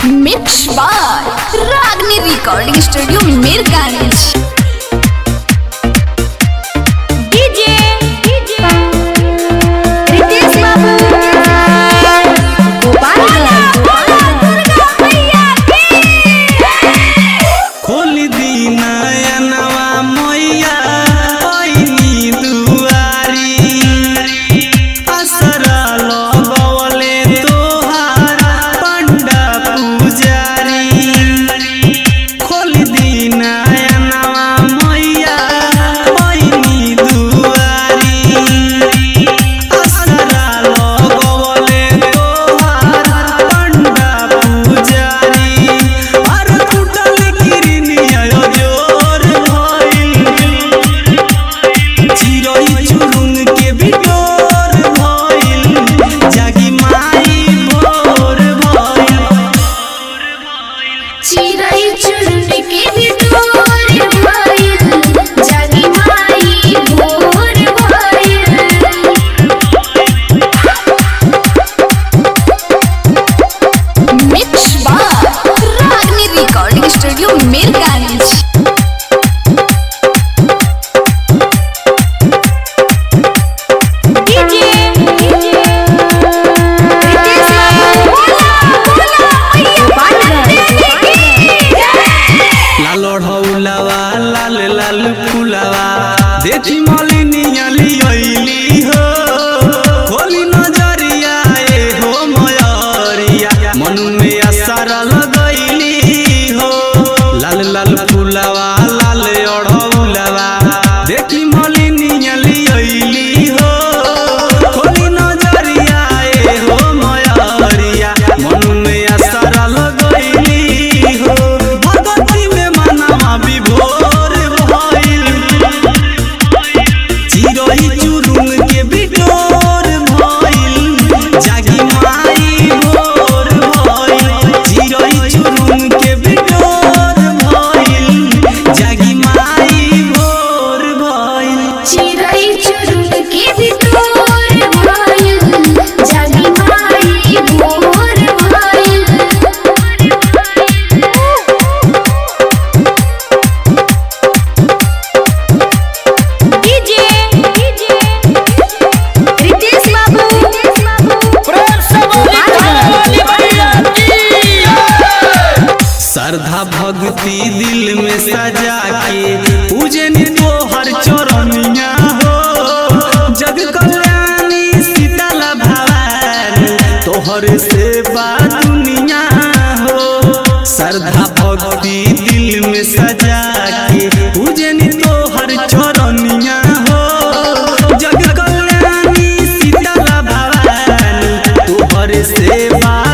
Mix by Ragini recording studio Mirganj. देखी मलिनिया लियली हो खोली नजरिया ए हो मयरिया मन में असर लगैली हो लाल लाल फुलवा लाल ओढ़ौलवा देखी मलिनिया लियली हो खोली नजरिया ए हो मयरिया मन में असर लगैली हो भगती में मनवा विभोर श्रद्धा भक्ति दिल में सजा के पूजन तोहर चरनिया हो जग कल्याणी शीतल भवानी तोहर सेवा दुनिया हो श्रद्धा भक्ति दिल में सजा के पूजन तोहर चरनिया हो जग कल्याणी शीतल भवानी तोहर सेवा